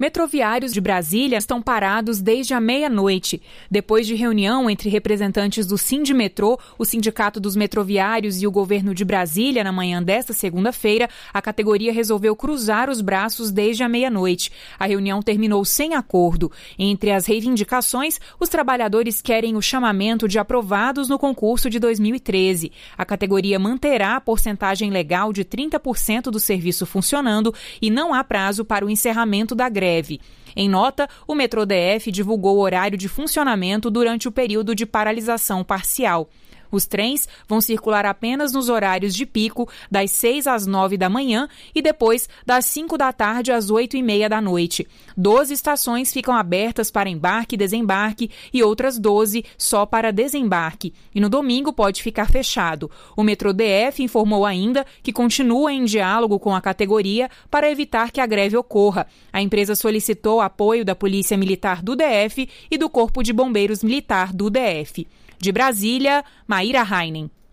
Metroviários de Brasília estão parados desde a meia-noite. Depois de reunião entre representantes do Sindimetrô, o Sindicato dos Metroviários e o governo de Brasília, na manhã desta segunda-feira, a categoria resolveu cruzar os braços desde a meia-noite. A reunião terminou sem acordo. Entre as reivindicações, os trabalhadores querem o chamamento de aprovados no concurso de 2013. A categoria manterá a porcentagem legal de 30% do serviço funcionando e não há prazo para o encerramento da greve. Em nota, o Metrô DF divulgou o horário de funcionamento durante o período de paralisação parcial. Os trens vão circular apenas nos horários de pico, das 6 às 9 da manhã e depois das 5 da tarde às 8h30 da noite. 12 estações ficam abertas para embarque e desembarque e outras 12 só para desembarque. E no domingo pode ficar fechado. O Metrô DF informou ainda que continua em diálogo com a categoria para evitar que a greve ocorra. A empresa solicitou apoio da Polícia Militar do DF e do Corpo de Bombeiros Militar do DF. De Brasília, Maíra Heinen.